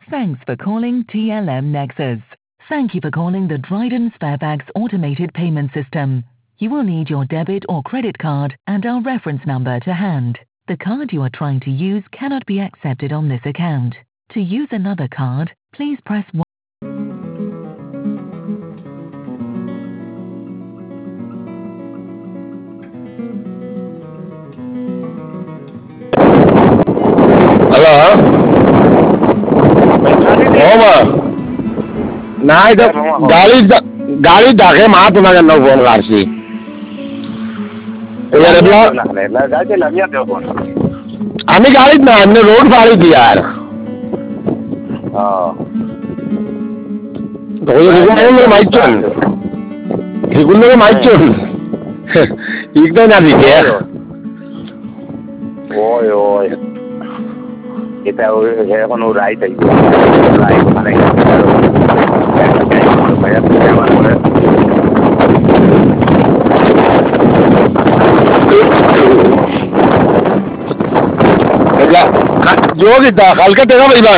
Thanks for calling TLM Nexus. Thank you for calling the Dryden Sparebags automated payment system. You will need your debit or credit card and our reference number to hand. The card you are trying to use cannot be accepted on this account. To use another card, please press 1. Hello ಹೋಮ না এটা গাড়ি ডাকে মা তোমাকে না phone করছি আমি গাড়ি না এমনি রোড ফাড়ি দি আর মাইচন এগুলো মাইচন ইকদম না দিকে ওই ওই এটা এখন ও রাইট আইব রাইট মানে যোগিতা কালকে টাকা পাইবান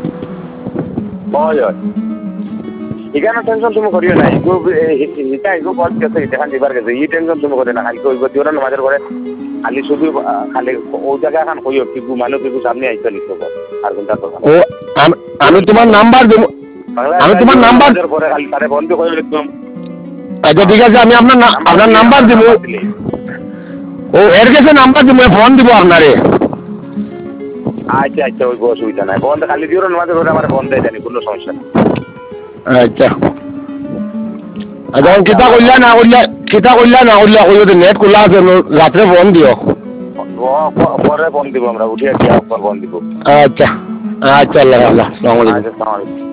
এখানে টেনশন তুমি করিও না এটা এগো বল গেছে এটা দিবার গেছে এই টেনশন তুমি করিও না কালকে ওই দিও না আমাদের ঘরে খালি শুধু খালি ওই জায়গা এখন কইও কি মানুষ কিছু সামনে আইতে লিখো আর কোনটা তো ও আমি তোমার নাম্বার দেব আমি তোমার নাম্বার পরে খালি তারে বন্ধ করে লিখলাম আচ্ছা ঠিক আছে আমি আপনার নাম্বার দেব ও এর কাছে নাম্বার দেব ফোন দিব আপনারে আচ্ছা আচ্ছা ওই অসুবিধা নাই বন্ধ খালি দিও না আমাদের ঘরে আমার বন্ধ দেয় জানি কোনো সমস্যা নেই আচ্ছা আচ্ছা কিতা করলা না করলে নেট খোলা আছে রাত্রে ফোন দিও পরে ফোন দিব আমরা উঠিয়ে গিয়ে ফোন দিব আচ্ছা আচ্ছা আল্লাহ আসসালামু আলাইকুম। আসসালামু আলাইকুম।